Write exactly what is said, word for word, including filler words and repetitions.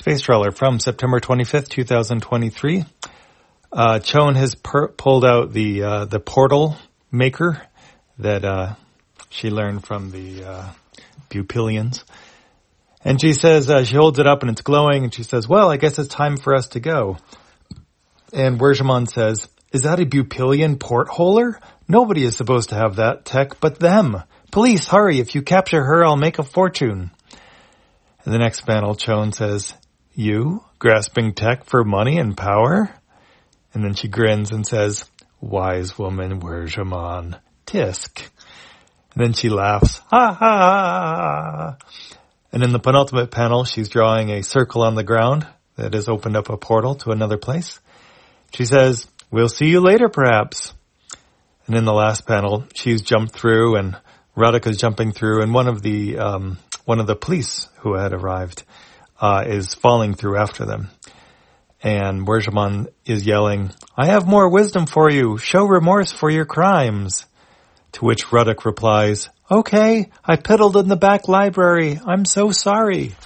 Space Trawler from September twenty-fifth, twenty twenty-three. Uh, Chon has per- pulled out the uh, the portal maker that uh, she learned from the uh, Bupilians. And she says, uh, she holds it up and it's glowing, and she says, well, I guess it's time for us to go. And Werjamon says, is that a Bupilian portholer? Nobody is supposed to have that tech but them. Police, hurry, if you capture her, I'll make a fortune. In the next panel, Chon says, you, grasping tech for money and power? And then she grins and says, wise woman, Werjamon, tisk. And then she laughs, ha ha ha. And in the penultimate panel, she's drawing a circle on the ground that has opened up a portal to another place. She says, we'll see you later, perhaps. And in the last panel, she's jumped through and Radhika's jumping through, and one of the um, one of the police who had arrived uh, is falling through after them. And Werjamon is yelling, I have more wisdom for you. Show remorse for your crimes. To which Ruddock replies, okay, I piddled in the back library. I'm so sorry.